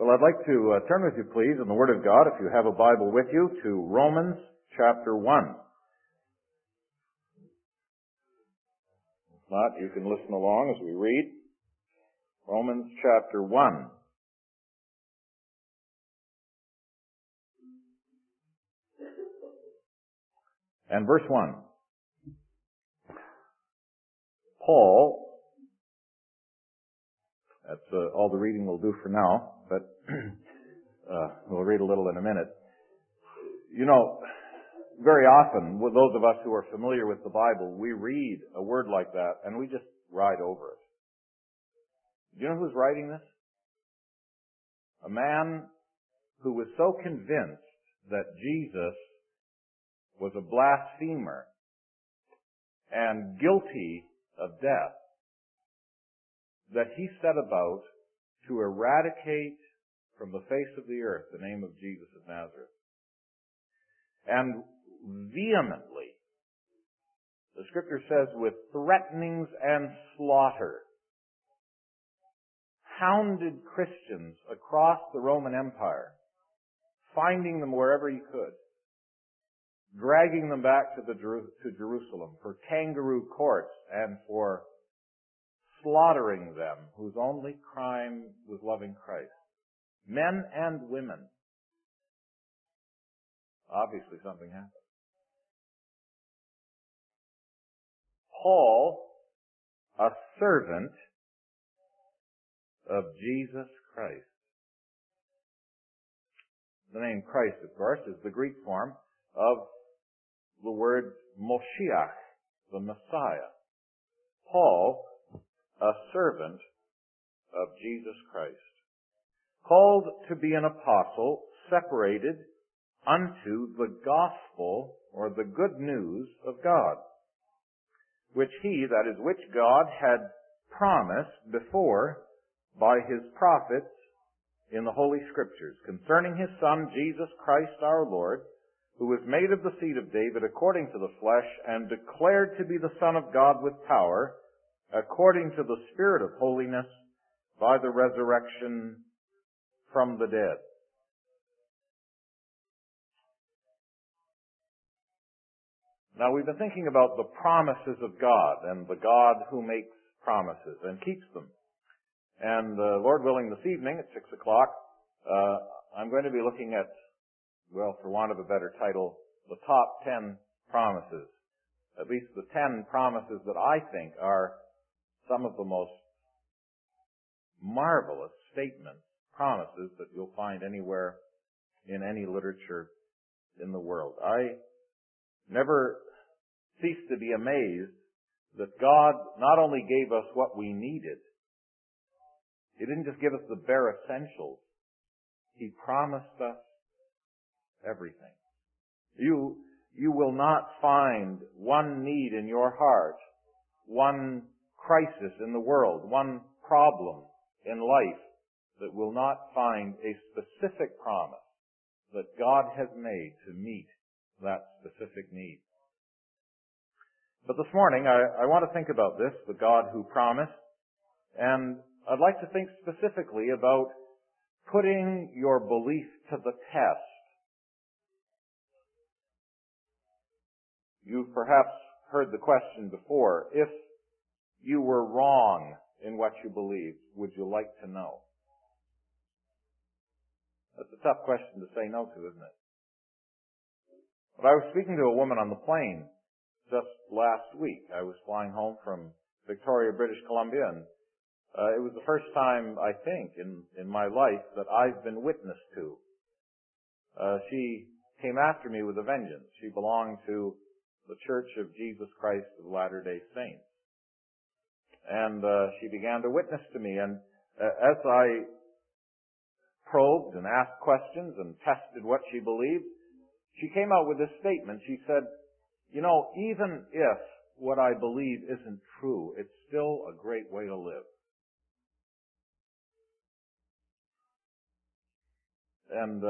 Well, I'd like to turn with you, please, in the Word of God, if you have a Bible with you, to Romans chapter 1. If not, you can listen along as we read. Romans chapter 1. And verse 1. Paul, that's all the reading we'll do for now, but we'll read a little in a minute. You know, very often, with those of us who are familiar with the Bible, we read a word like that and we just ride over it. Do you know who's writing this? A man who was so convinced that Jesus was a blasphemer and guilty of death that he set about to eradicate from the face of the earth the name of Jesus of Nazareth. And vehemently, the Scripture says, with threatenings and slaughter, hounded Christians across the Roman Empire, finding them wherever he could, dragging them back to Jerusalem for kangaroo courts and for slaughtering them whose only crime was loving Christ. Men and women. Obviously something happened. Paul, a servant of Jesus Christ. The name Christ, of course, is the Greek form of the word Moshiach, the Messiah. Paul, a servant of Jesus Christ, called to be an apostle, separated unto the gospel, or the good news of God, which God had promised before by his prophets in the Holy Scriptures, concerning his Son, Jesus Christ our Lord, who was made of the seed of David according to the flesh, and declared to be the Son of God with power, according to the Spirit of holiness, by the resurrection from the dead. Now, we've been thinking about the promises of God and the God who makes promises and keeps them. And Lord willing, this evening at 6 o'clock, I'm going to be looking at, well, for want of a better title, the top 10 promises. At least the 10 promises that I think are some of the most marvelous statements, promises that you'll find anywhere in any literature in the world. I never cease to be amazed that God not only gave us what we needed, He didn't just give us the bare essentials. He promised us everything. You will not find one need in your heart, one crisis in the world, one problem in life that will not find a specific promise that God has made to meet that specific need. But this morning, I want to think about this, the God who promised, and I'd like to think specifically about putting your belief to the test. You've perhaps heard the question before, if you were wrong in what you believed, would you like to know? That's a tough question to say no to, isn't it? But I was speaking to a woman on the plane just last week. I was flying home from Victoria, British Columbia, and it was the first time, I think, in my life that I've been witness to. She came after me with a vengeance. She belonged to the Church of Jesus Christ of Latter-day Saints. And she began to witness to me. And as I probed and asked questions and tested what she believed, she came out with this statement. She said, you know, even if what I believe isn't true, it's still a great way to live. And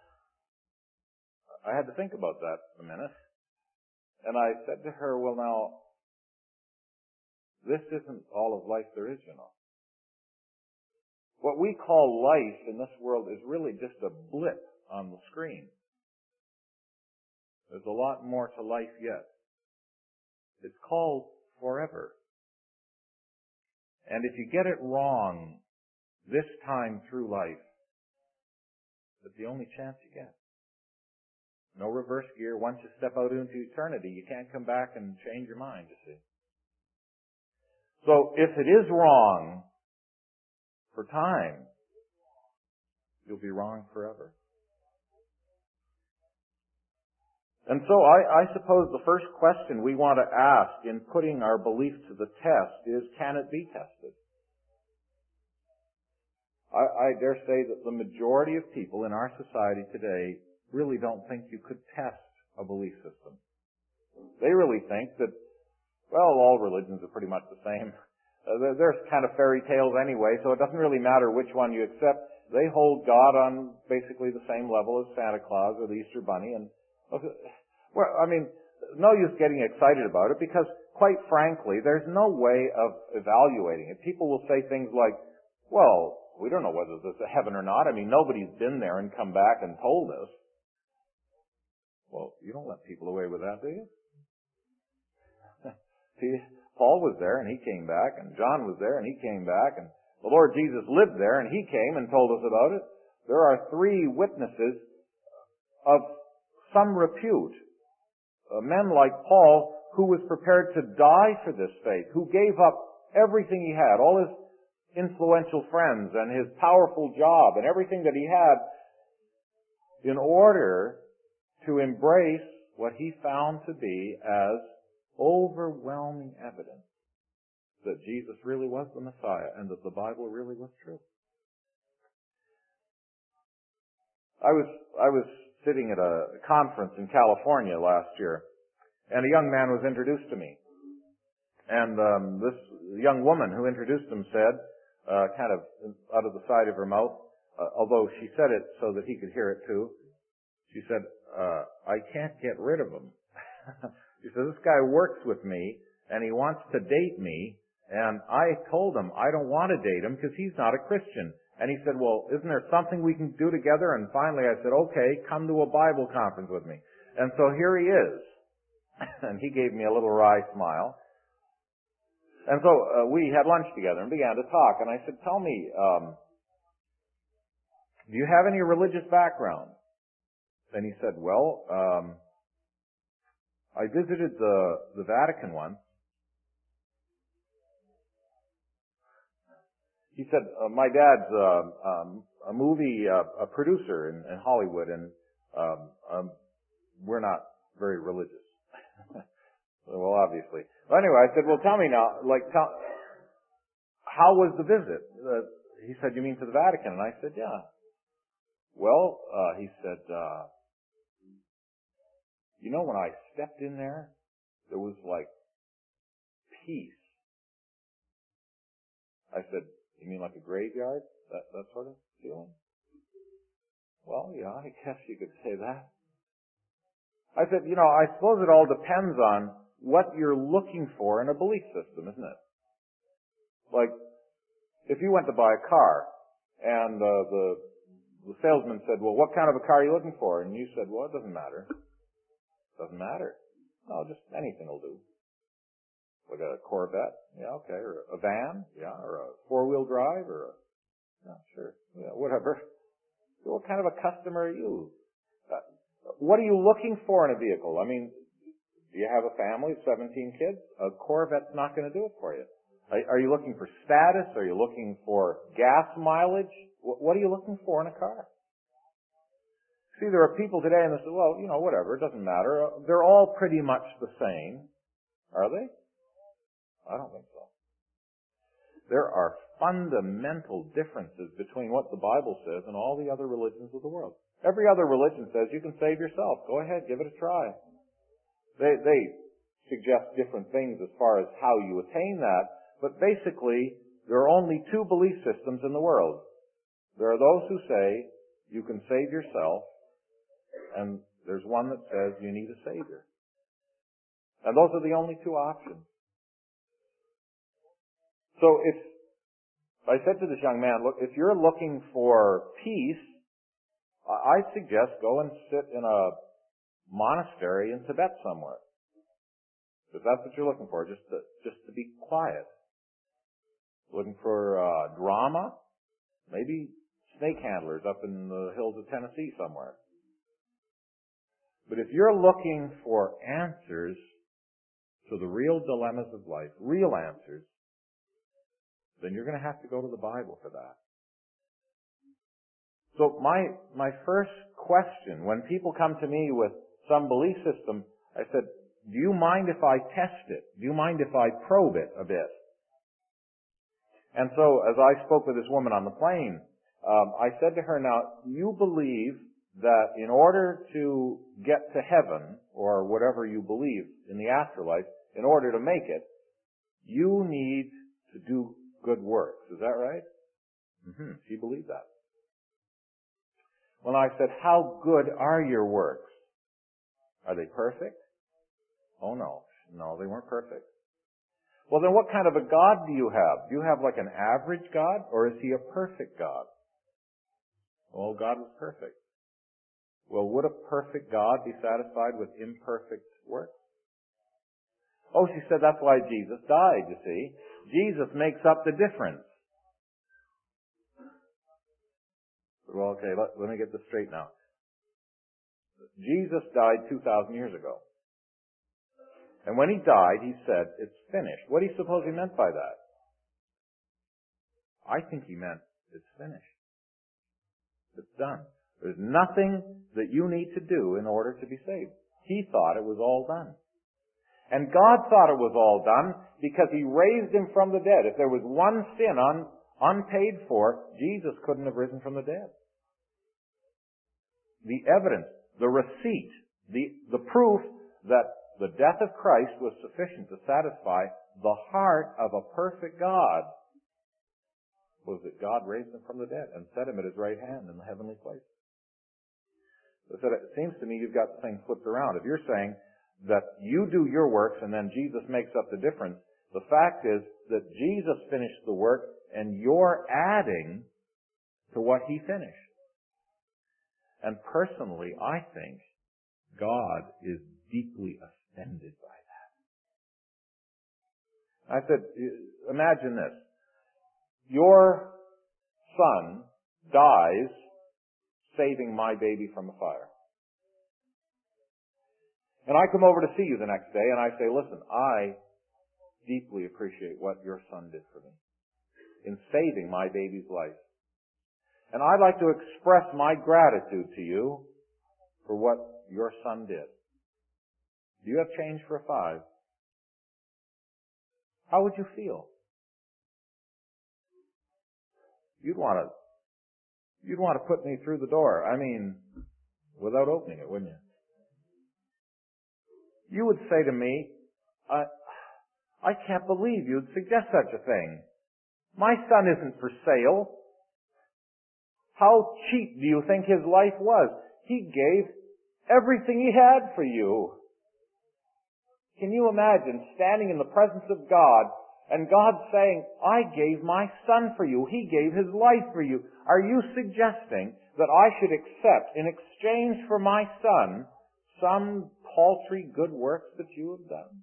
I had to think about that a minute. And I said to her, well, now, this isn't all of life there is, you know. What we call life in this world is really just a blip on the screen. There's a lot more to life yet. It's called forever. And if you get it wrong this time through life, it's the only chance you get. No reverse gear. Once you step out into eternity, you can't come back and change your mind, you see. So if it is wrong for time, you'll be wrong forever. And so I suppose the first question we want to ask in putting our belief to the test is, can it be tested? I dare say that the majority of people in our society today really don't think you could test a belief system. They really think that, well, all religions are pretty much the same. They're kind of fairy tales anyway, so it doesn't really matter which one you accept. They hold God on basically the same level as Santa Claus or the Easter Bunny. And, well, I mean, no use getting excited about it because, quite frankly, there's no way of evaluating it. People will say things like, well, we don't know whether there's a heaven or not. I mean, nobody's been there and come back and told us. Well, you don't let people away with that, do you? See, Paul was there and he came back, and John was there and he came back, and the Lord Jesus lived there and he came and told us about it. There are 3 witnesses of some repute. Men like Paul, who was prepared to die for this faith, who gave up everything he had, all his influential friends and his powerful job and everything that he had in order to embrace what he found to be as overwhelming evidence that Jesus really was the Messiah and that the Bible really was true. I was sitting at a conference in California last year, and a young man was introduced to me. And this young woman who introduced him said, kind of out of the side of her mouth, although she said it so that he could hear it too, she said, I can't get rid of him. She said, this guy works with me, and he wants to date me, and I told him I don't want to date him because he's not a Christian. And he said, well, isn't there something we can do together? And finally I said, okay, come to a Bible conference with me. And so here he is. And he gave me a little wry smile. And so we had lunch together and began to talk. And I said, tell me, do you have any religious background? And he said, well, I visited the Vatican once. He said, my dad's a movie a producer in Hollywood, and we're not very religious. Well, obviously. Well, anyway, I said, well, tell me now, how was the visit? He said, you mean to the Vatican? And I said, yeah. Well, he said, you know, when I stepped in there was like peace. I said, you mean like a graveyard? That sort of feeling? Well, yeah, I guess you could say that. I said, you know, I suppose it all depends on what you're looking for in a belief system, isn't it? Like, if you went to buy a car, and the salesman said, well, what kind of a car are you looking for? And you said, well, it doesn't matter. Doesn't matter. No, just anything will do. Like a Corvette, yeah, okay, or a van, yeah, or a 4-wheel drive, or yeah, sure, yeah, whatever. So what kind of a customer are you? What are you looking for in a vehicle? I mean, do you have a family of 17 kids? A Corvette's not going to do it for you. Are you looking for status? Are you looking for gas mileage? What are you looking for in a car? See, there are people today and they say, well, you know, whatever, it doesn't matter. They're all pretty much the same. Are they? I don't think so. There are fundamental differences between what the Bible says and all the other religions of the world. Every other religion says you can save yourself. Go ahead, give it a try. They suggest different things as far as how you attain that, but basically there are only 2 belief systems in the world. There are those who say you can save yourself, and there's one that says you need a Savior. And those are the only 2 options. So if I said to this young man, look, if you're looking for peace, I suggest go and sit in a monastery in Tibet somewhere. If that's what you're looking for, just to be quiet. Looking for drama? Maybe snake handlers up in the hills of Tennessee somewhere. But if you're looking for answers to the real dilemmas of life, real answers, then you're going to have to go to the Bible for that. So my first question, when people come to me with some belief system, I said, do you mind if I test it? Do you mind if I probe it a bit? And so, as I spoke with this woman on the plane, I said to her, now, you believe that in order to get to heaven, or whatever you believe in the afterlife, in order to make it, you need to do good works. Is that right? She believed that. When I said, how good are your works? Are they perfect? Oh no. No, they weren't perfect. Well, then what kind of a God do you have? Do you have like an average God, or is He a perfect God? Oh, God was perfect. Well, would a perfect God be satisfied with imperfect works? Oh, she said that's why Jesus died, you see. Jesus makes up the difference. Well, okay, let me get this straight now. Jesus died 2,000 years ago. And when He died, He said, it's finished. What do you suppose He meant by that? I think He meant, it's finished. It's done. There's nothing that you need to do in order to be saved. He thought it was all done. And God thought it was all done because He raised Him from the dead. If there was one sin unpaid for, Jesus couldn't have risen from the dead. The evidence, the receipt, the proof that the death of Christ was sufficient to satisfy the heart of a perfect God was that God raised Him from the dead and set Him at His right hand in the heavenly place. So it seems to me you've got the thing flipped around. If you're saying that you do your works and then Jesus makes up the difference, the fact is that Jesus finished the work and you're adding to what He finished. And personally, I think God is deeply offended by that. I said, imagine this. Your son dies saving my baby from a fire. And I come over to see you the next day and I say, listen, I deeply appreciate what your son did for me in saving my baby's life. And I'd like to express my gratitude to you for what your son did. Do you have change for a 5? How would you feel? You'd want to put me through the door. I mean, without opening it, wouldn't you? You would say to me, I can't believe you'd suggest such a thing. My son isn't for sale. How cheap do you think his life was? He gave everything he had for you. Can you imagine standing in the presence of God and God saying, I gave my son for you. He gave his life for you. Are you suggesting that I should accept, in exchange for my son, some paltry good works that you have done?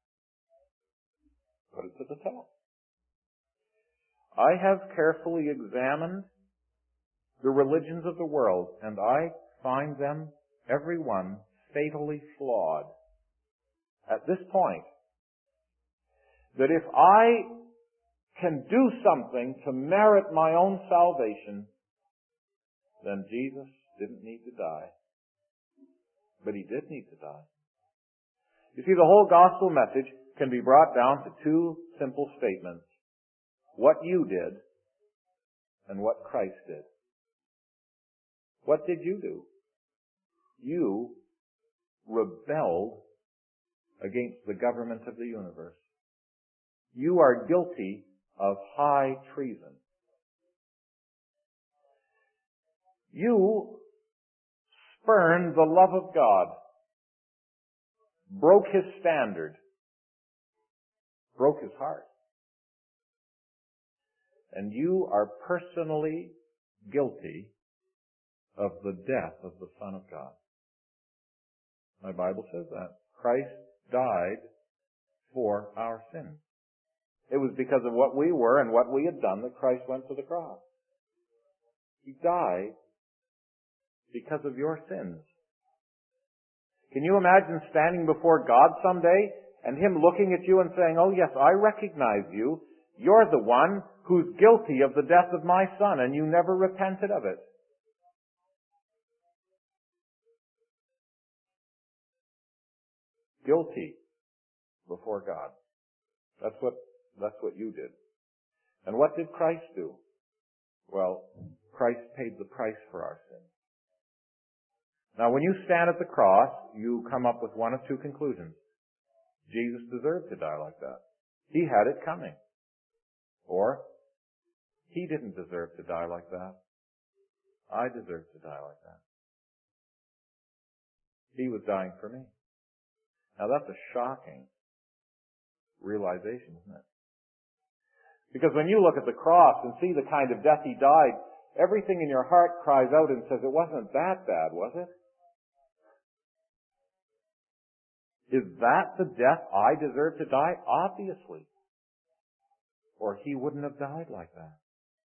Put it to the test. I have carefully examined the religions of the world, and I find them, every one, fatally flawed. At this point, that if I can do something to merit my own salvation, then Jesus didn't need to die. But He did need to die. You see, the whole gospel message can be brought down to 2 simple statements. What you did and what Christ did. What did you do? You rebelled against the government of the universe. You are guilty of high treason. You spurned the love of God, broke His standard, broke His heart. and you are personally guilty of the death of the Son of God. My Bible says that. Christ died for our sins. It was because of what we were and what we had done that Christ went to the cross. He died because of your sins. Can you imagine standing before God someday and Him looking at you and saying, "Oh yes, I recognize you. You're the one who's guilty of the death of my Son, and you never repented of it." Guilty before God. That's what you did. And what did Christ do? Well, Christ paid the price for our sins. Now, when you stand at the cross, you come up with one of two conclusions. Jesus deserved to die like that. He had it coming. Or, He didn't deserve to die like that. I deserve to die like that. He was dying for me. Now, that's a shocking realization, isn't it? Because when you look at the cross and see the kind of death He died, everything in your heart cries out and says, it wasn't that bad, was it? Is that the death I deserve to die? Obviously. Or He wouldn't have died like that.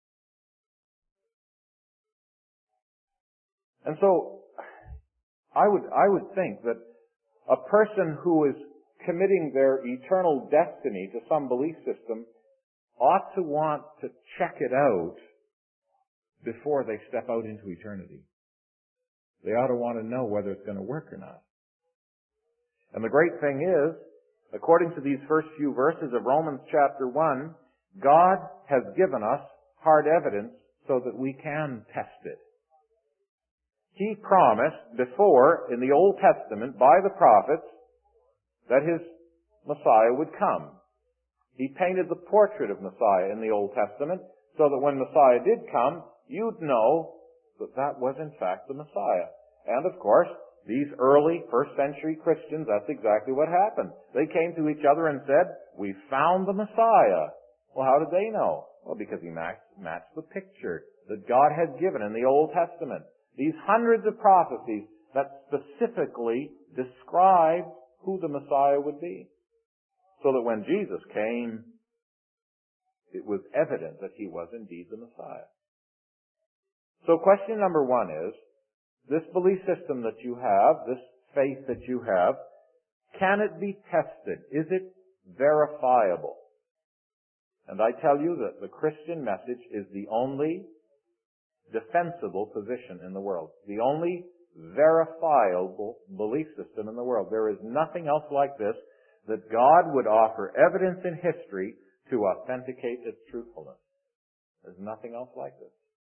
And so, I would think that a person who is committing their eternal destiny to some belief system ought to want to check it out before they step out into eternity. They ought to want to know whether it's going to work or not. And the great thing is, according to these first few verses of Romans chapter 1, God has given us hard evidence so that we can test it. He promised before in the Old Testament by the prophets that His Messiah would come. He painted the portrait of Messiah in the Old Testament so that when Messiah did come, you'd know that that was in fact the Messiah. And of course, these early first century Christians, that's exactly what happened. They came to each other and said, "We found the Messiah." Well, how did they know? Well, because he matched the picture that God had given in the Old Testament. These hundreds of prophecies that specifically described who the Messiah would be. So that when Jesus came, it was evident that He was indeed the Messiah. So question number one is, this belief system that you have, this faith that you have, can it be tested? Is it verifiable? And I tell you that the Christian message is the only defensible position in the world. The only verifiable belief system in the world. There is nothing else like this that God would offer evidence in history to authenticate its truthfulness. There's nothing else like this.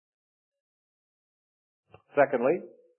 Secondly,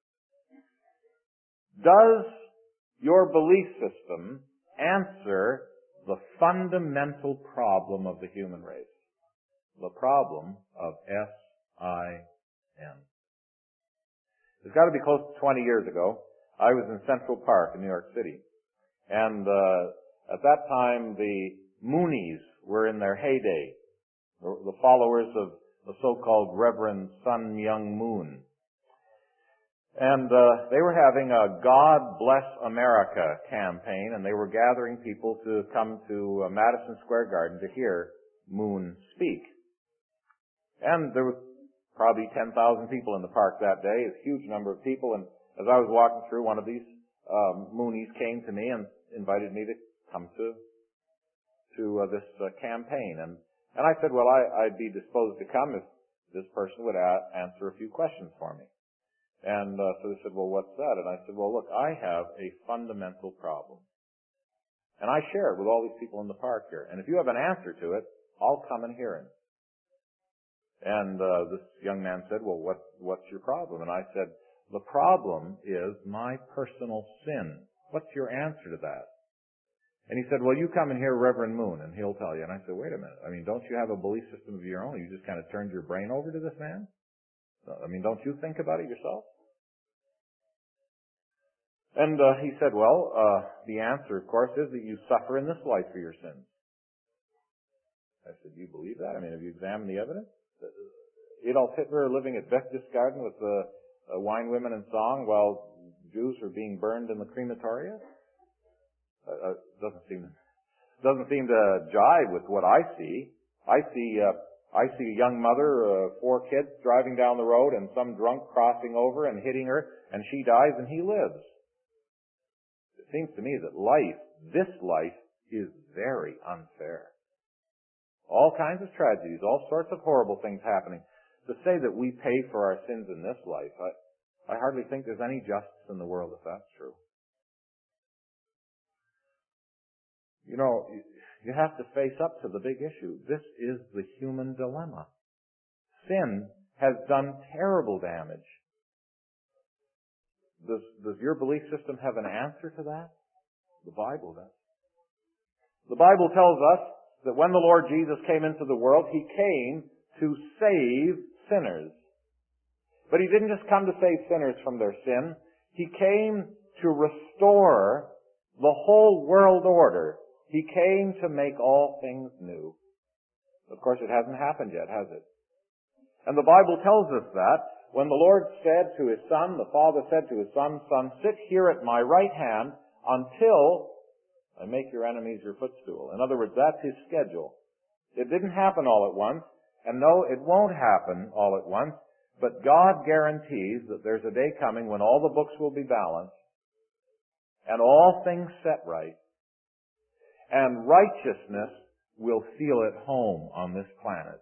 does your belief system answer the fundamental problem of the human race? The problem of S-I-N. It's got to be close to 20 years ago. I was in Central Park in New York City. And at that time, the Moonies were in their heyday. The followers of the so-called Reverend Sun Myung Moon. And they were having a God Bless America campaign, and they were gathering people to come to Madison Square Garden to hear Moon speak. And there was probably 10,000 people in the park that day, a huge number of people. And as I was walking through, one of these Moonies came to me and invited me to come to this campaign. And I said, well, I'd be disposed to come if this person would answer a few questions for me. And so they said, well, what's that? And I said, well, look, I have a fundamental problem. And I share it with all these people in the park here. And if you have an answer to it, I'll come and hear it. And this young man said, well, what's your problem? And I said, the problem is my personal sin. What's your answer to that? And he said, well, you come and hear Reverend Moon, and he'll tell you. And I said, wait a minute. I mean, don't you have a belief system of your own? You just kind of turned your brain over to this man? I mean, don't you think about it yourself? And he said, well, the answer, of course, is that you suffer in this life for your sins. I said, "You believe that? I mean, have you examined the evidence? Adolf Hitler living at Berchtesgaden with the wine, women, and song while Jews are being burned in the crematoria? Doesn't seem to jive with what I see. I see a young mother, 4 kids driving down the road, and some drunk crossing over and hitting her, and she dies and he lives. It seems to me that this life, is very unfair. All kinds of tragedies, all sorts of horrible things happening. To say that we pay for our sins in this life, I hardly think there's any justice in the world if that's true. You know, you have to face up to the big issue. This is the human dilemma. Sin has done terrible damage. Does your belief system have an answer to that? The Bible does. The Bible tells us that when the Lord Jesus came into the world, He came to save sinners. But He didn't just come to save sinners from their sin. He came to restore the whole world order. He came to make all things new. Of course, it hasn't happened yet, has it? And the Bible tells us that when the Lord said to His Son, the Father said to His Son, "Son, sit here at my right hand until I make your enemies your footstool." In other words, that's His schedule. It didn't happen all at once, and no, it won't happen all at once, but God guarantees that there's a day coming when all the books will be balanced and all things set right, and righteousness will feel at home on this planet.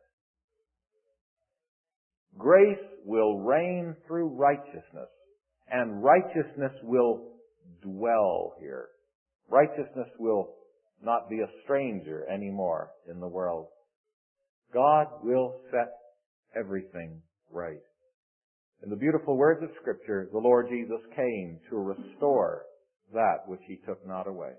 Grace will reign through righteousness, and righteousness will dwell here. Righteousness will not be a stranger anymore in the world. God will set everything right. In the beautiful words of Scripture, the Lord Jesus came to restore that which He took not away.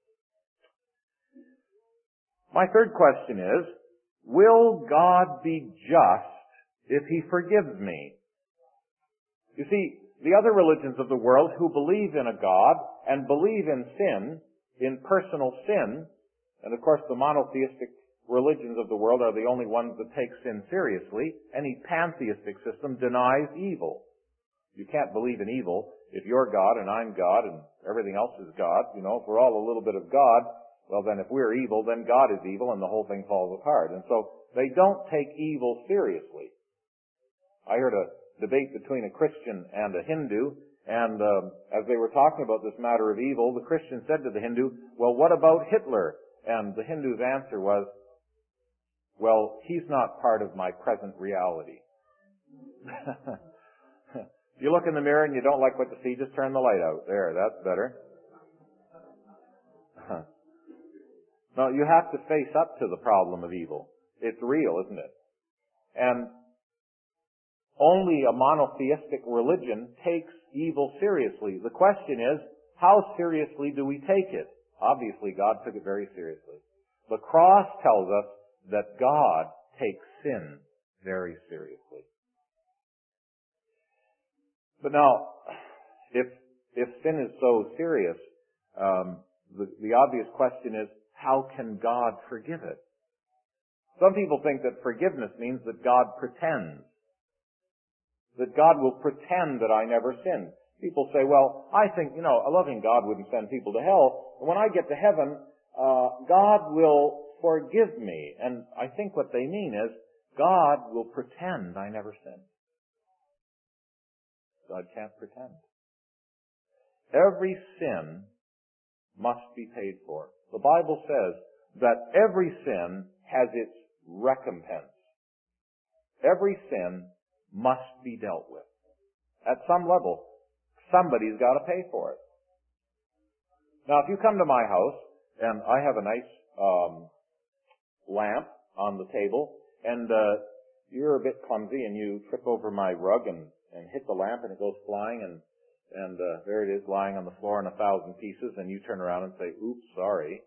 My third question is, will God be just if He forgives me? You see, the other religions of the world who believe in a God and believe in sin, in personal sin, and of course the monotheistic religions of the world are the only ones that take sin seriously. Any pantheistic system denies evil. You can't believe in evil if you're God and I'm God and everything else is God. You know, if we're all a little bit of God, well then if we're evil, then God is evil and the whole thing falls apart. And so they don't take evil seriously. I heard a debate between a Christian and a Hindu, and as they were talking about this matter of evil, the Christian said to the Hindu, "Well, what about Hitler?" And the Hindu's answer was, "Well, he's not part of my present reality." If you look in the mirror and you don't like what you see, just turn the light out. There, that's better. No, you have to face up to the problem of evil. It's real, isn't it? And only a monotheistic religion takes evil seriously. The question is, how seriously do we take it? Obviously, God took it very seriously. The cross tells us that God takes sin very seriously. But now, if sin is so serious, the obvious question is, how can God forgive it? Some people think that forgiveness means that God pretends. That God will pretend that I never sinned. People say, well, I think, a loving God wouldn't send people to hell. And when I get to heaven, God will forgive me. And I think what they mean is, God will pretend I never sinned. God can't pretend. Every sin must be paid for. The Bible says that every sin has its recompense. Every sin must be dealt with. At some level, somebody's got to pay for it. Now, if you come to my house, and I have a nice lamp on the table, and you're a bit clumsy, and you trip over my rug and hit the lamp, and it goes flying, and there it is lying on the floor in 1,000 pieces, and you turn around and say, "Oops, sorry."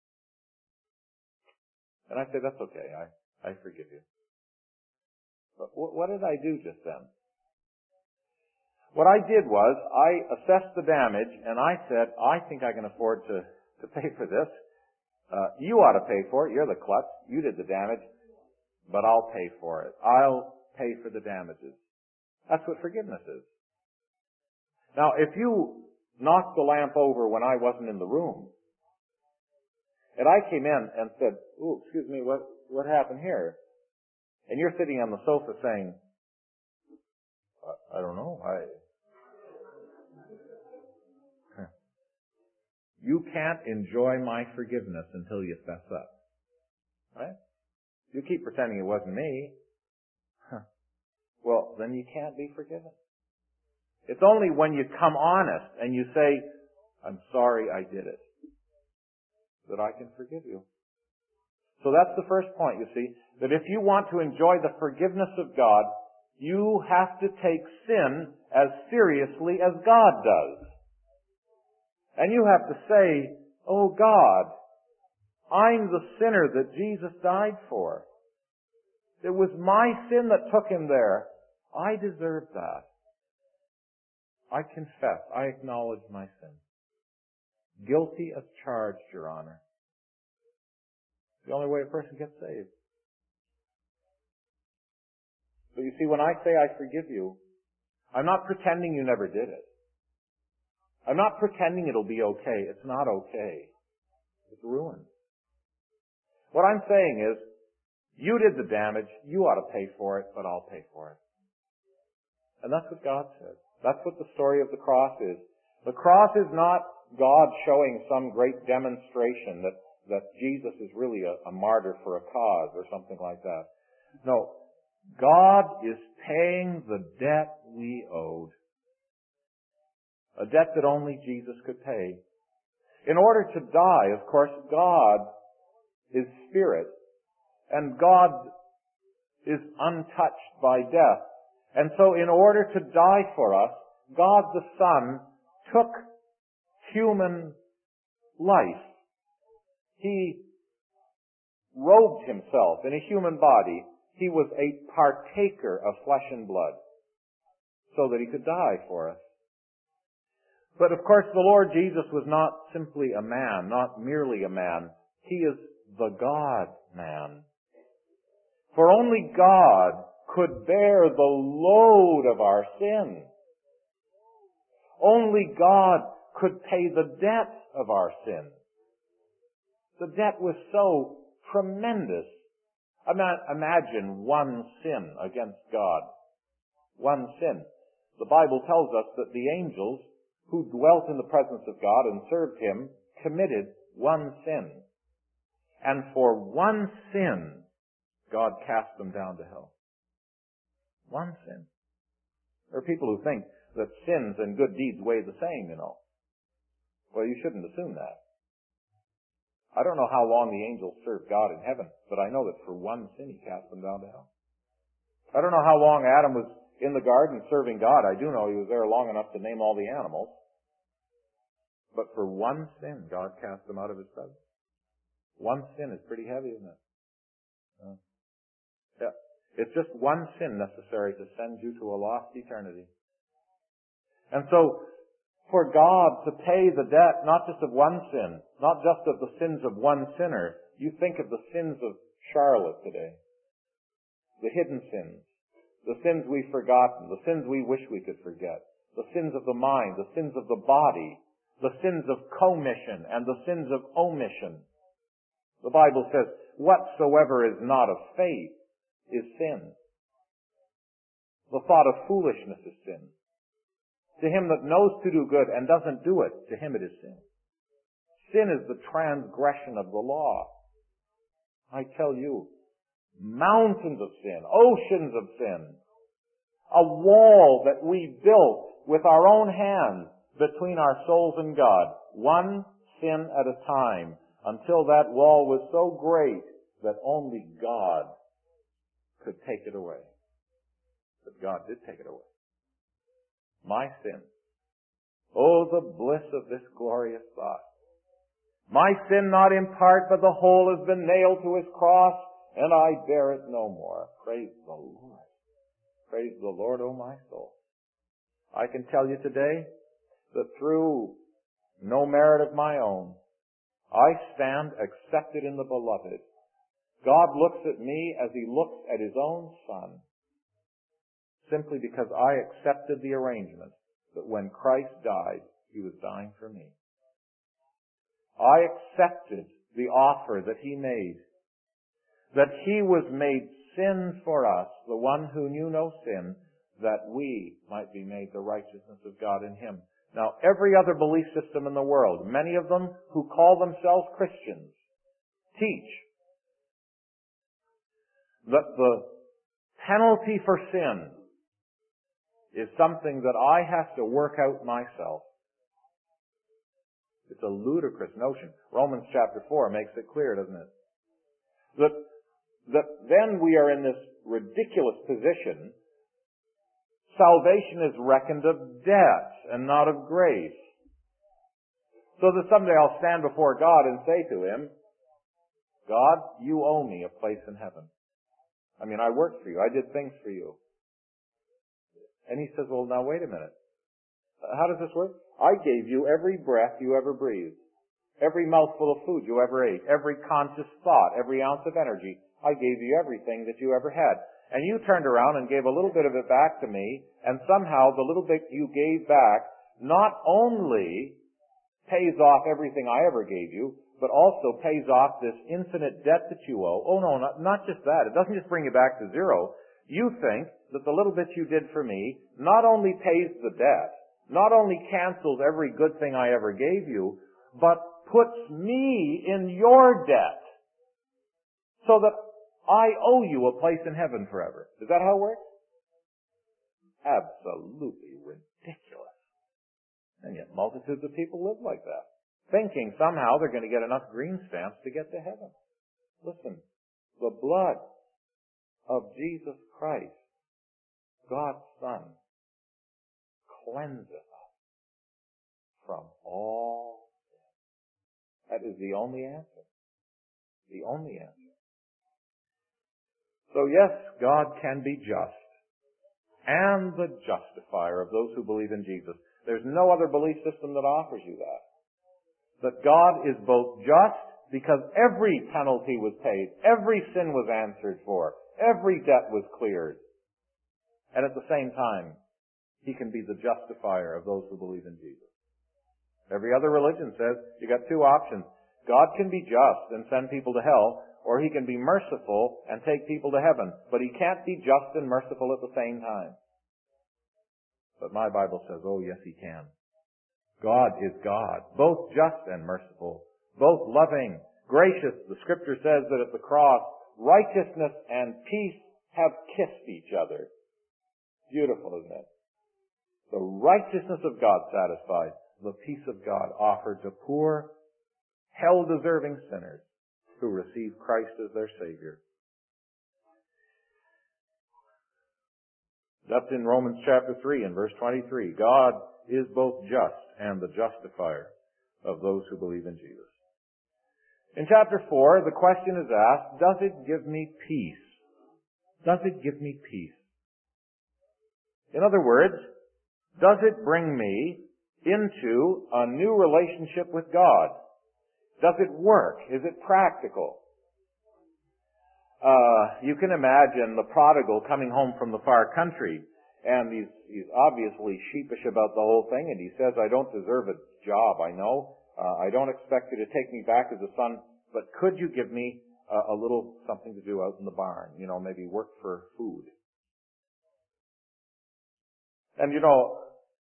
And I say, "That's okay, I forgive you." But what did I do just then? What I did was, I assessed the damage, and I said, I think I can afford to pay for this. You ought to pay for it. You're the klutz. You did the damage. But I'll pay for it. I'll pay for the damages. That's what forgiveness is. Now, if you knocked the lamp over when I wasn't in the room, and I came in and said, "Oh, excuse me, what happened here?" And you're sitting on the sofa saying, I don't know. You can't enjoy my forgiveness until you fess up. Right? You keep pretending it wasn't me. Well, then you can't be forgiven. It's only when you come honest and you say, "I'm sorry I did it," that I can forgive you. So that's the first point, you see, that if you want to enjoy the forgiveness of God, you have to take sin as seriously as God does. And you have to say, "Oh God, I'm the sinner that Jesus died for. It was my sin that took him there. I deserve that. I confess. I acknowledge my sin. Guilty as charged, Your Honor." It's the only way a person gets saved. But you see, when I say I forgive you, I'm not pretending you never did it. I'm not pretending it'll be okay. It's not okay. It's ruined. What I'm saying is, you did the damage, you ought to pay for it, but I'll pay for it. And that's what God says. That's what the story of the cross is. The cross is not God showing some great demonstration that Jesus is really a martyr for a cause or something like that. No, God is paying the debt we owed. A debt that only Jesus could pay. In order to die, of course, God is spirit. And God is untouched by death. And so in order to die for us, God the Son took human life. He robed himself in a human body. He was a partaker of flesh and blood so that he could die for us. But of course the Lord Jesus was not simply a man, not merely a man. He is the God-man. For only God could bear the load of our sin. Only God could pay the debt of our sin. The debt was so tremendous. Imagine one sin against God. One sin. The Bible tells us that the angels who dwelt in the presence of God and served Him committed one sin. And for one sin, God cast them down to hell. One sin. There are people who think that sins and good deeds weigh the same, you know. Well, you shouldn't assume that. I don't know how long the angels served God in heaven, but I know that for one sin He cast them down to hell. I don't know how long Adam was in the garden serving God. I do know he was there long enough to name all the animals. But for one sin, God cast them out of His presence. One sin is pretty heavy, isn't it? Yeah. It's just one sin necessary to send you to a lost eternity. And so, for God to pay the debt, not just of one sin, not just of the sins of one sinner, you think of the sins of Charlotte today. The hidden sins. The sins we've forgotten. The sins we wish we could forget. The sins of the mind. The sins of the body. The sins of commission and the sins of omission. The Bible says, whatsoever is not of faith is sin. The thought of foolishness is sin. To him that knows to do good and doesn't do it, to him it is sin. Sin is the transgression of the law. I tell you, mountains of sin, oceans of sin, a wall that we built with our own hands between our souls and God, one sin at a time, until that wall was so great that only God could take it away. But God did take it away. My sin. Oh, the bliss of this glorious thought. My sin not in part, but the whole has been nailed to His cross, and I bear it no more. Praise the Lord. Praise the Lord, O my soul. I can tell you today that through no merit of my own, I stand accepted in the beloved. God looks at me as he looks at his own Son, simply because I accepted the arrangement that when Christ died, he was dying for me. I accepted the offer that he made, that he was made sin for us, the one who knew no sin, that we might be made the righteousness of God in him. Now, every other belief system in the world, many of them who call themselves Christians, teach that the penalty for sin is something that I have to work out myself. It's a ludicrous notion. Romans chapter 4 makes it clear, doesn't it? That then we are in this ridiculous position. Salvation is reckoned of debt and not of grace. So that someday I'll stand before God and say to him, God, you owe me a place in heaven. I mean, I worked for you. I did things for you. And he says, well, now wait a minute. How does this work? I gave you every breath you ever breathed, every mouthful of food you ever ate, every conscious thought, every ounce of energy. I gave you everything that you ever had. And you turned around and gave a little bit of it back to me, and somehow the little bit you gave back not only pays off everything I ever gave you, but also pays off this infinite debt that you owe. Oh no, not just that. It doesn't just bring you back to zero. You think that the little bit you did for me not only pays the debt, not only cancels every good thing I ever gave you, but puts me in your debt so that I owe you a place in heaven forever. Is that how it works? Absolutely ridiculous. And yet multitudes of people live like that, thinking somehow they're going to get enough green stamps to get to heaven. Listen, the blood of Jesus Christ, God's Son, cleanseth us from all sin. That is the only answer. The only answer. So yes, God can be just and the justifier of those who believe in Jesus. There's no other belief system that offers you that. That God is both just because every penalty was paid, every sin was answered for, every debt was cleared. And at the same time, he can be the justifier of those who believe in Jesus. Every other religion says you got two options. God can be just and send people to hell, or he can be merciful and take people to heaven. But he can't be just and merciful at the same time. But my Bible says, oh yes, he can. God is God, both just and merciful, both loving, gracious. The Scripture says that at the cross, righteousness and peace have kissed each other. Beautiful, isn't it? The righteousness of God satisfied, the peace of God offered to poor, hell-deserving sinners who receive Christ as their Savior. That's in Romans chapter 3 and verse 23. God is both just and the justifier of those who believe in Jesus. In chapter 4, the question is asked, does it give me peace? Does it give me peace? In other words, does it bring me into a new relationship with God? Does it work? Is it practical? You can imagine the prodigal coming home from the far country, and he's obviously sheepish about the whole thing, and he says, I don't deserve a job, I know. I don't expect you to take me back as a son, but could you give me a little something to do out in the barn? You know, maybe work for food. And you know,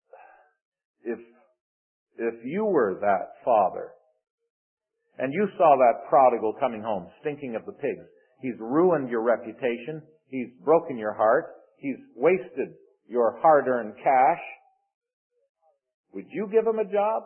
if you were that father, and you saw that prodigal coming home, stinking of the pigs, he's ruined your reputation, he's broken your heart, he's wasted your hard-earned cash, would you give him a job?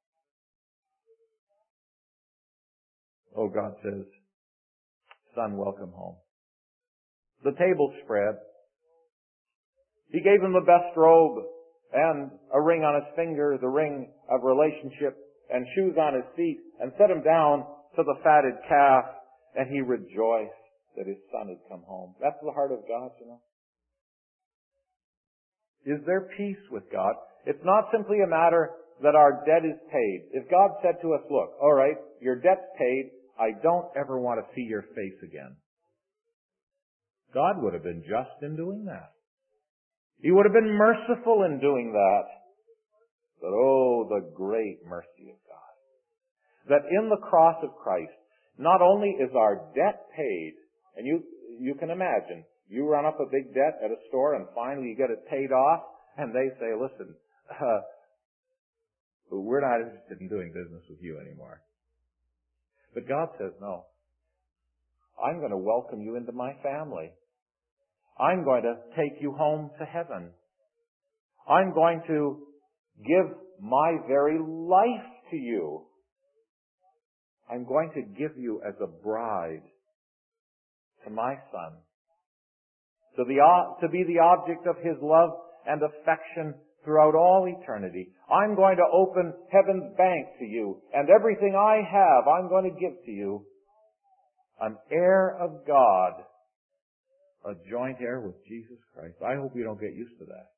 Oh, God says, son, welcome home. The table's spread. He gave him the best robe and a ring on his finger, the ring of relationship, and shoes on his feet, and set him down to the fatted calf, and he rejoiced that his son had come home. That's the heart of God, you know. Is there peace with God? It's not simply a matter that our debt is paid, if God said to us, look, all right, your debt's paid, I don't ever want to see your face again. God would have been just in doing that. He would have been merciful in doing that. But oh, the great mercy of God. That in the cross of Christ, not only is our debt paid, and you can imagine, you run up a big debt at a store and finally you get it paid off, and they say, listen, we're not interested in doing business with you anymore. But God says, no. I'm going to welcome you into my family. I'm going to take you home to heaven. I'm going to give my very life to you. I'm going to give you as a bride to my Son. To be the object of His love and affection throughout all eternity. I'm going to open heaven's bank to you, and everything I have I'm going to give to you. An heir of God, a joint heir with Jesus Christ. I hope we don't get used to that.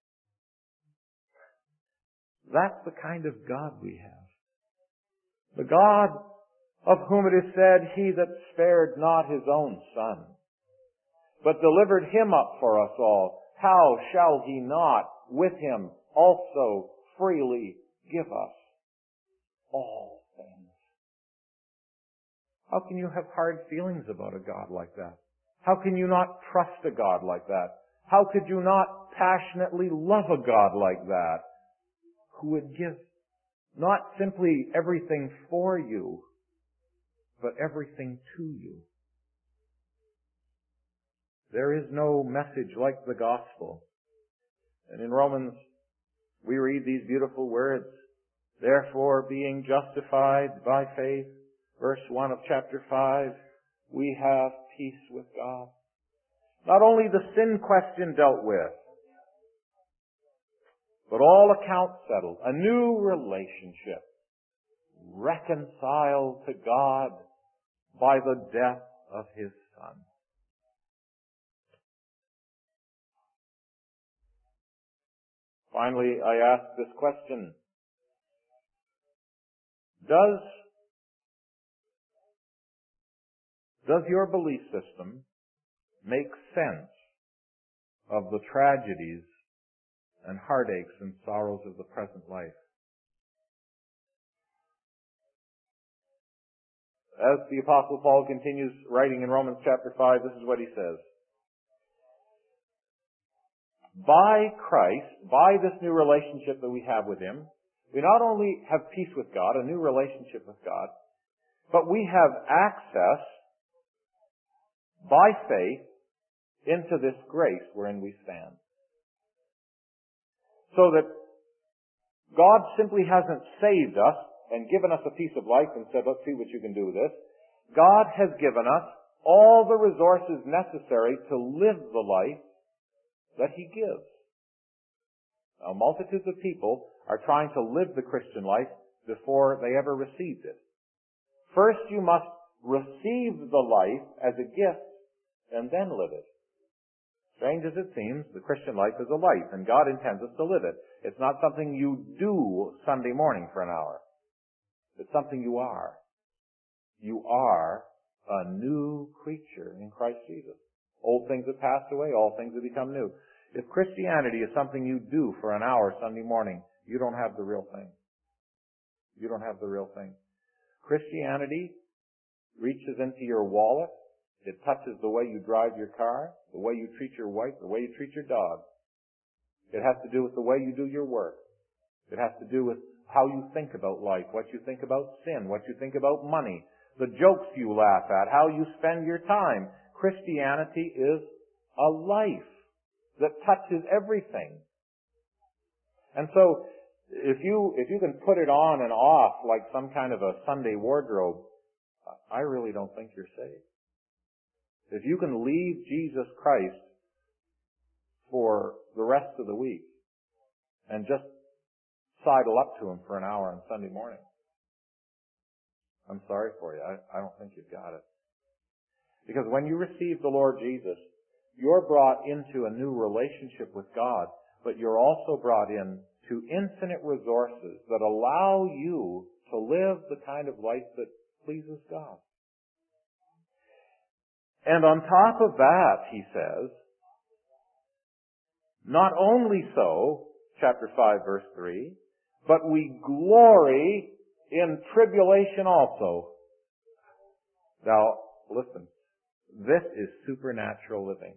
That's the kind of God we have. The God of whom it is said, He that spared not His own Son, but delivered Him up for us all, how shall He not with Him also freely give us all things? How can you have hard feelings about a God like that? How can you not trust a God like that? How could you not passionately love a God like that, who would give not simply everything for you, but everything to you? There is no message like the gospel. And in Romans, we read these beautiful words, therefore, being justified by faith, verse 1 of chapter 5, we have peace with God. Not only the sin question dealt with, but all accounts settled. A new relationship, reconciled to God by the death of His Son. Finally, I ask this question. Does your belief system make sense of the tragedies and heartaches and sorrows of the present life? As the Apostle Paul continues writing in Romans chapter 5, this is what he says. By Christ, by this new relationship that we have with Him, we not only have peace with God, a new relationship with God, but we have access by faith into this grace wherein we stand. So that God simply hasn't saved us and given us a piece of life and said, let's see what you can do with this. God has given us all the resources necessary to live the life that He gives. Now, multitudes of people are trying to live the Christian life before they ever received it. First, you must receive the life as a gift and then live it. Strange as it seems, the Christian life is a life, and God intends us to live it. It's not something you do Sunday morning for an hour. It's something you are. You are a new creature in Christ Jesus. Old things have passed away, all things have become new. If Christianity is something you do for an hour Sunday morning, you don't have the real thing. You don't have the real thing. Christianity reaches into your wallet. It touches the way you drive your car, the way you treat your wife, the way you treat your dog. It has to do with the way you do your work. It has to do with how you think about life, what you think about sin, what you think about money, the jokes you laugh at, how you spend your time. Christianity is a life that touches everything. And so, if you can put it on and off like some kind of a Sunday wardrobe, I really don't think you're saved. If you can leave Jesus Christ for the rest of the week and just sidle up to Him for an hour on Sunday morning, I'm sorry for you. I don't think you've got it. Because when you receive the Lord Jesus, you're brought into a new relationship with God, but you're also brought in to infinite resources that allow you to live the kind of life that pleases God. And on top of that, he says, not only so, chapter 5, verse 3, but we glory in tribulation also. Now, listen, this is supernatural living.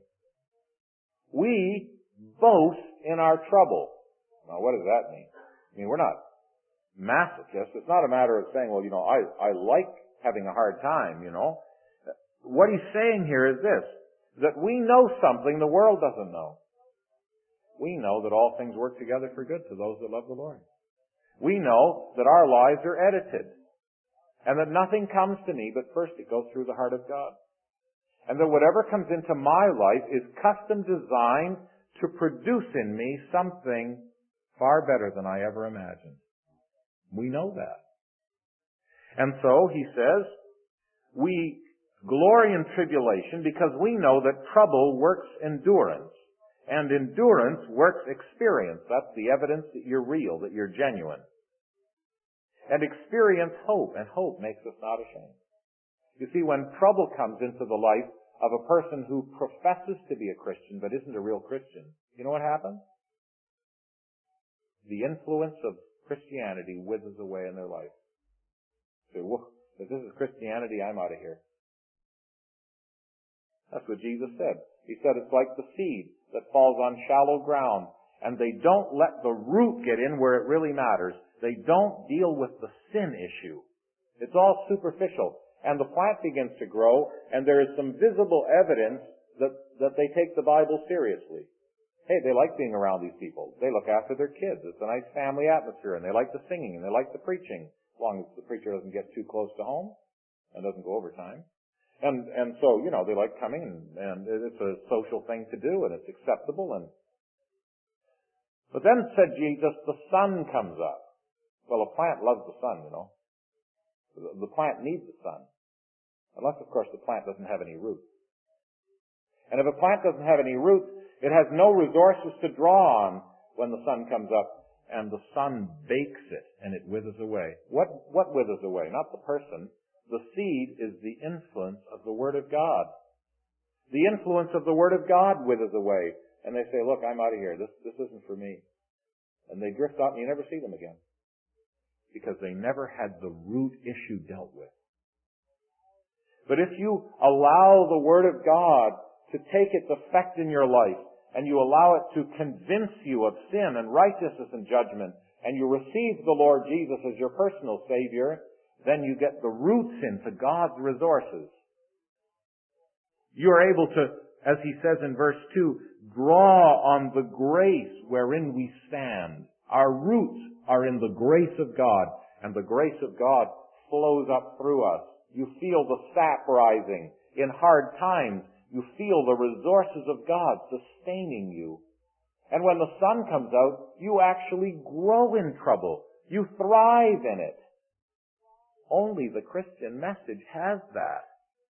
We boast in our trouble. Now, what does that mean? I mean, we're not masochists. It's not a matter of saying, well, I like having a hard time, What he's saying here is this, that we know something the world doesn't know. We know that all things work together for good to those that love the Lord. We know that our lives are edited, and that nothing comes to me, but first it goes through the heart of God. And that whatever comes into my life is custom designed to produce in me something far better than I ever imagined. We know that. And so, he says, we glory in tribulation because we know that trouble works endurance. And endurance works experience. That's the evidence that you're real, that you're genuine. And experience hope, and hope makes us not ashamed. You see, when trouble comes into the life of a person who professes to be a Christian but isn't a real Christian, you know what happens? The influence of Christianity withers away in their life. So, if this is Christianity, I'm out of here. That's what Jesus said. He said it's like the seed that falls on shallow ground, and they don't let the root get in where it really matters. They don't deal with the sin issue. It's all superficial. And the plant begins to grow, and there is some visible evidence that they take the Bible seriously. Hey, they like being around these people. They look after their kids. It's a nice family atmosphere, and they like the singing, and they like the preaching, as long as the preacher doesn't get too close to home and doesn't go overtime. And so, they like coming, and it's a social thing to do, and it's acceptable. But then, said Jesus, the sun comes up. Well, a plant loves the sun, The plant needs the sun. Unless, of course, the plant doesn't have any roots. And if a plant doesn't have any roots, it has no resources to draw on when the sun comes up, and the sun bakes it, and it withers away. What withers away? Not the person. The seed is the influence of the Word of God. The influence of the Word of God withers away. And they say, look, I'm out of here. This isn't for me. And they drift out and you never see them again. Because they never had the root issue dealt with. But if you allow the Word of God to take its effect in your life, and you allow it to convince you of sin and righteousness and judgment, and you receive the Lord Jesus as your personal Savior, then you get the roots into God's resources. You are able to, as he says in verse 2, draw on the grace wherein we stand. Our roots are in the grace of God, and the grace of God flows up through us. You feel the sap rising. In hard times, you feel the resources of God sustaining you. And when the sun comes out, you actually grow in trouble. You thrive in it. Only the Christian message has that.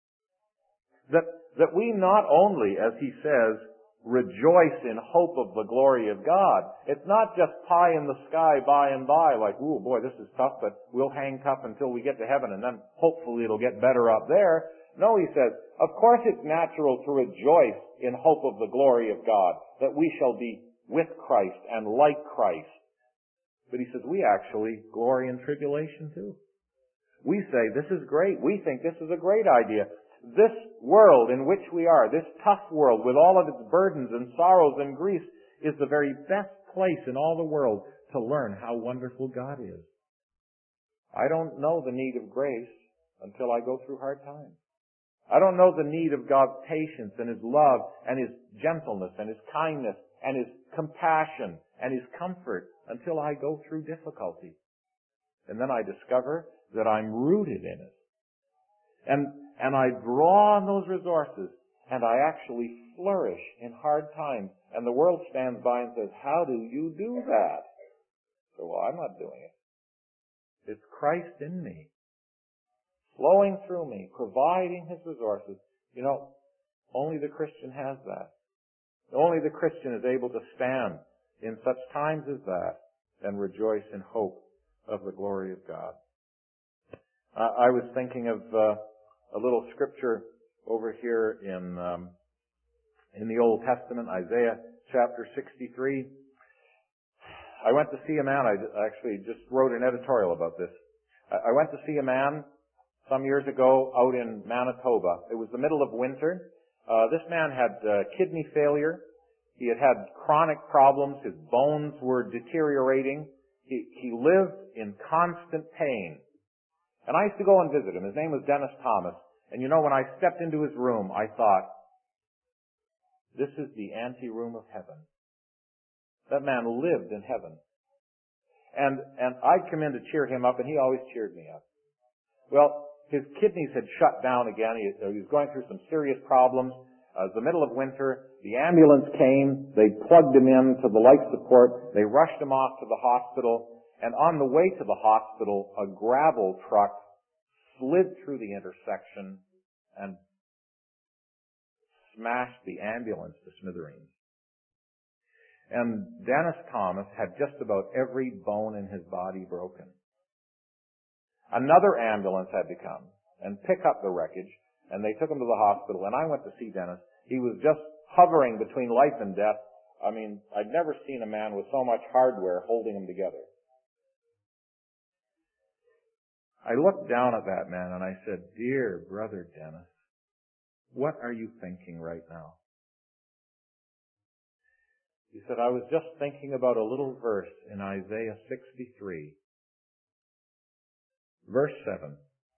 That we not only, as he says, rejoice in hope of the glory of God. It's not just pie in the sky by and by, like, ooh, boy, this is tough, but we'll hang tough until we get to heaven, and then hopefully it'll get better up there. No, he says, of course it's natural to rejoice in hope of the glory of God, that we shall be with Christ and like Christ. But he says, we actually glory in tribulation too. We say, this is great. We think this is a great idea. This world in which we are, this tough world with all of its burdens and sorrows and griefs, is the very best place in all the world to learn how wonderful God is. I don't know the need of grace until I go through hard times. I don't know the need of God's patience and His love and His gentleness and His kindness and His compassion and His comfort until I go through difficulty. And then I discover that I'm rooted in it. And I draw on those resources, and I actually flourish in hard times. And the world stands by and says, how do you do that? So, well, I'm not doing it. It's Christ in me, flowing through me, providing His resources. Only the Christian has that. Only the Christian is able to stand in such times as that and rejoice in hope of the glory of God. I was thinking of a little scripture over here in the Old Testament, Isaiah chapter 63. I went to see a man, I actually just wrote an editorial about this. I went to see a man some years ago out in Manitoba. It was the middle of winter. This man had kidney failure. He had had chronic problems. His bones were deteriorating. He lived in constant pain. And I used to go and visit him. His name was Dennis Thomas. And you know, when I stepped into his room, I thought, this is the anteroom of heaven. That man lived in heaven. And I'd come in to cheer him up, and he always cheered me up. Well, his kidneys had shut down again. He was going through some serious problems. It was the middle of winter. The ambulance came. They plugged him in to the life support. They rushed him off to the hospital. And on the way to the hospital, a gravel truck slid through the intersection and smashed the ambulance to smithereens. And Dennis Thomas had just about every bone in his body broken. Another ambulance had to come and pick up the wreckage, and they took him to the hospital, and I went to see Dennis. He was just hovering between life and death. I mean, I'd never seen a man with so much hardware holding him together. I looked down at that man and I said, "Dear brother Dennis, what are you thinking right now?" He said, "I was just thinking about a little verse in Isaiah 63, verse 7.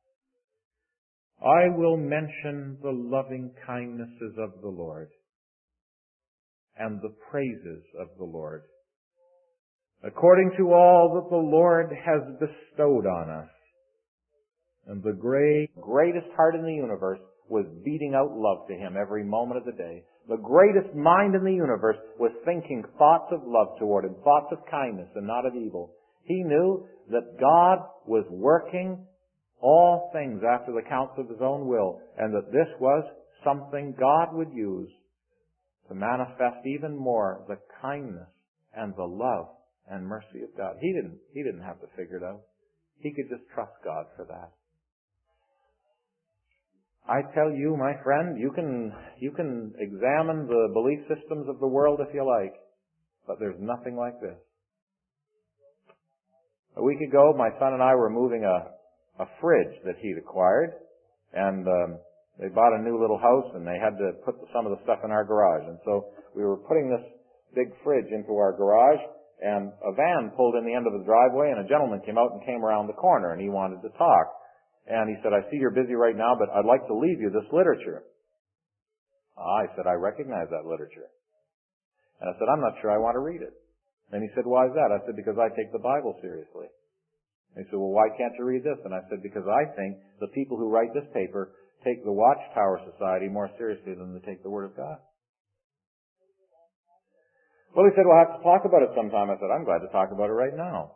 I will mention the loving kindnesses of the Lord and the praises of the Lord, according to all that the Lord has bestowed on us." And the greatest heart in the universe was beating out love to him every moment of the day. The greatest mind in the universe was thinking thoughts of love toward him, thoughts of kindness and not of evil. He knew that God was working all things after the counsel of his own will, and that this was something God would use to manifest even more the kindness and the love and mercy of God. He didn't have to figure it out. He could just trust God for that. I tell you, my friend, you can examine the belief systems of the world if you like, but there's nothing like this. A week ago, my son and I were moving a fridge that he'd acquired, and they bought a new little house, and they had to put some of the stuff in our garage. And so we were putting this big fridge into our garage, and a van pulled in the end of the driveway, and a gentleman came out and came around the corner, and he wanted to talk. And he said, "I see you're busy right now, but I'd like to leave you this literature." I said, "I recognize that literature." And I said, "I'm not sure I want to read it." And he said, "Why is that?" I said, "Because I take the Bible seriously." And he said, "Well, why can't you read this?" And I said, "Because I think the people who write this paper take the Watchtower Society more seriously than they take the Word of God." Well, he said, "We'll have to talk about it sometime." I said, "I'm glad to talk about it right now."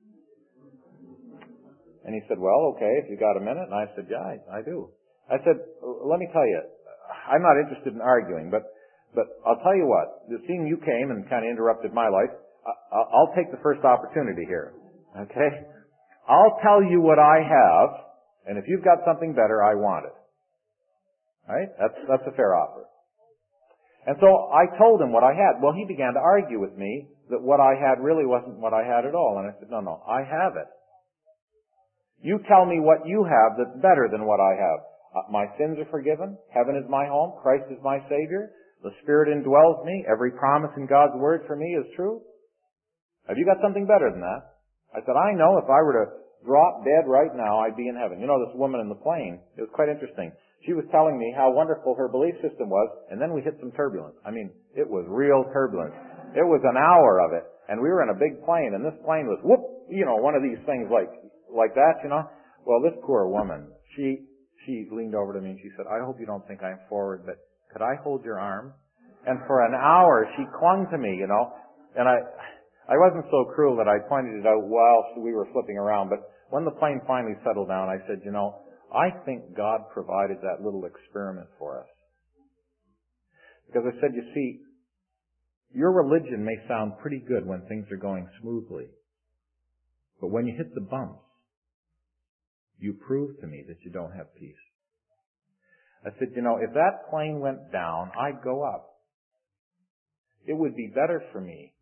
And he said, "Well, okay, if you got a minute." And I said, "Yeah, I do." I said, "Let me tell you, I'm not interested in arguing, but I'll tell you what, seeing you came and kind of interrupted my life, I'll take the first opportunity here. Okay? I'll tell you what I have, and if you've got something better, I want it." Right? That's a fair offer. And so I told him what I had. Well, he began to argue with me that what I had really wasn't what I had at all. And I said, No, I have it. You tell me what you have that's better than what I have. My sins are forgiven. Heaven is my home. Christ is my Savior. The Spirit indwells me. Every promise in God's Word for me is true. Have you got something better than that? I said, I know if I were to drop dead right now, I'd be in heaven. You know, this woman in the plane, it was quite interesting. She was telling me how wonderful her belief system was, and then we hit some turbulence. I mean, it was real turbulence. It was an hour of it, and we were in a big plane, and this plane was, whoop, you know, one of these things like that, you know. Well, this poor woman, she leaned over to me and she said, I hope you don't think I'm forward, but could I hold your arm? And for an hour, she clung to me, you know, and I wasn't so cruel that I pointed it out while we were flipping around, but when the plane finally settled down, I said, you know, I think God provided that little experiment for us. Because I said, you see, your religion may sound pretty good when things are going smoothly. But when you hit the bumps, you prove to me that you don't have peace. I said, if that plane went down, I'd go up. It would be better for me.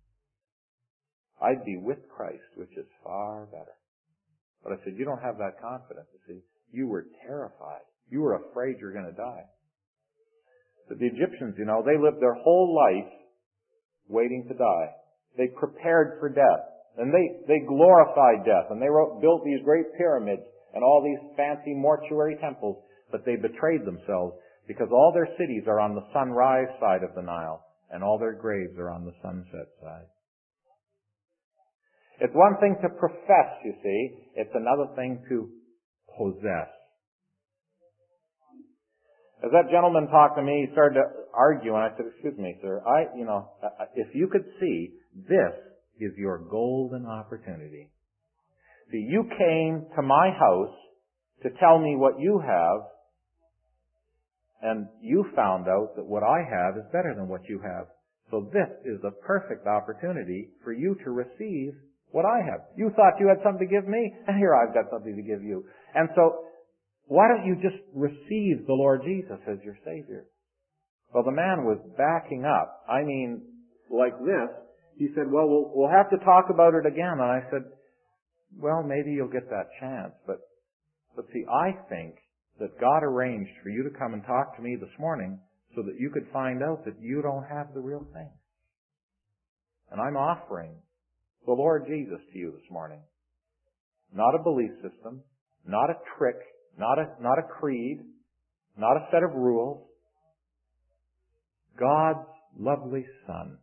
I'd be with Christ, which is far better. But I said, you don't have that confidence. You see, you were terrified. You were afraid you're going to die. But the Egyptians, they lived their whole life waiting to die. They prepared for death. And they glorified death. And they built these great pyramids and all these fancy mortuary temples. But they betrayed themselves because all their cities are on the sunrise side of the Nile and all their graves are on the sunset side. It's one thing to profess, you see. It's another thing to possess. As that gentleman talked to me, he started to argue, and I said, excuse me, sir, if you could see, this is your golden opportunity. See, you came to my house to tell me what you have, and you found out that what I have is better than what you have. So this is a perfect opportunity for you to receive what I have. You thought you had something to give me, and here I've got something to give you. And so, why don't you just receive the Lord Jesus as your Savior? Well, the man was backing up. I mean, like this. He said, well, we'll have to talk about it again. And I said, well, maybe you'll get that chance. But see, I think that God arranged for you to come and talk to me this morning so that you could find out that you don't have the real thing. And I'm offering the Lord Jesus to you this morning. Not a belief system, not a trick, not a creed, not a set of rules. God's lovely Son.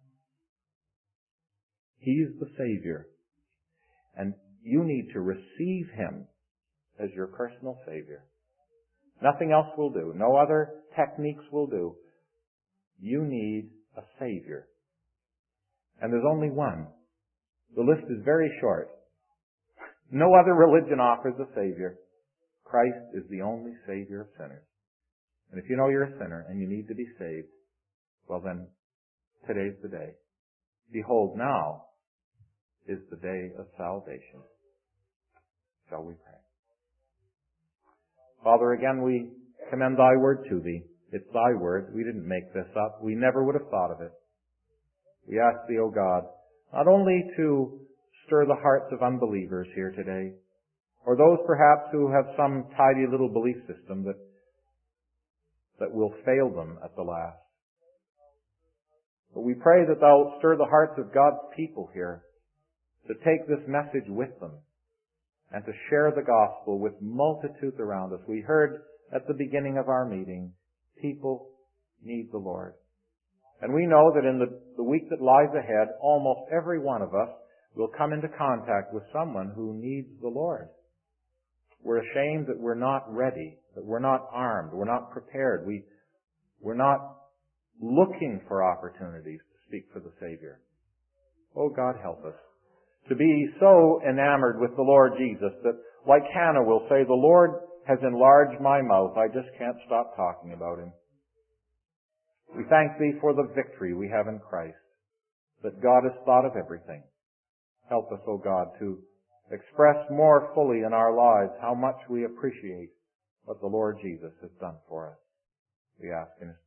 He's the Savior. And you need to receive Him as your personal Savior. Nothing else will do. No other techniques will do. You need a Savior. And there's only one. The list is very short. No other religion offers a Savior. Christ is the only Savior of sinners. And if you know you're a sinner and you need to be saved, well then, today's the day. Behold, now is the day of salvation. Shall we pray? Father, again we commend Thy word to Thee. It's Thy word. We didn't make this up. We never would have thought of it. We ask Thee, O God, not only to stir the hearts of unbelievers here today, or those perhaps who have some tidy little belief system that will fail them at the last. But we pray that Thou stir the hearts of God's people here to take this message with them and to share the gospel with multitudes around us. We heard at the beginning of our meeting, people need the Lord. And we know that in the week that lies ahead, almost every one of us will come into contact with someone who needs the Lord. We're ashamed that we're not ready, that we're not armed, we're not prepared. We're not looking for opportunities to speak for the Savior. Oh, God, help us to be so enamored with the Lord Jesus that, like Hannah will say, the Lord has enlarged my mouth. I just can't stop talking about Him. We thank Thee for the victory we have in Christ, that God has thought of everything. Help us, O God, to express more fully in our lives how much we appreciate what the Lord Jesus has done for us. We ask in His